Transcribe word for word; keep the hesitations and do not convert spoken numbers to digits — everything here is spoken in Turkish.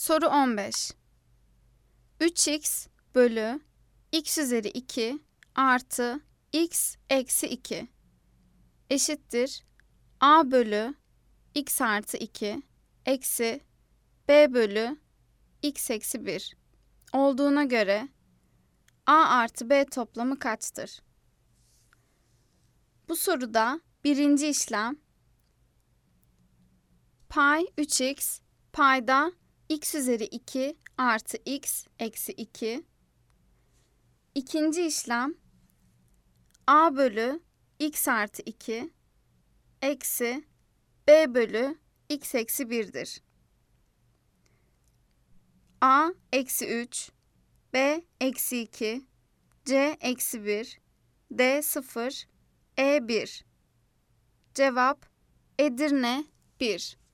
Soru on beş. üç x bölü x üzeri iki artı x eksi iki eşittir a bölü x artı iki eksi b bölü x eksi bir olduğuna göre a artı b toplamı kaçtır? Bu soruda birinci işlem pay üç x, payda x üzeri iki artı x eksi iki. İkinci işlem a bölü x artı iki eksi b bölü x eksi bir'dir. A eksi üç, b eksi iki, c eksi bir, d sıfır, e bir. Cevap Edirne bir.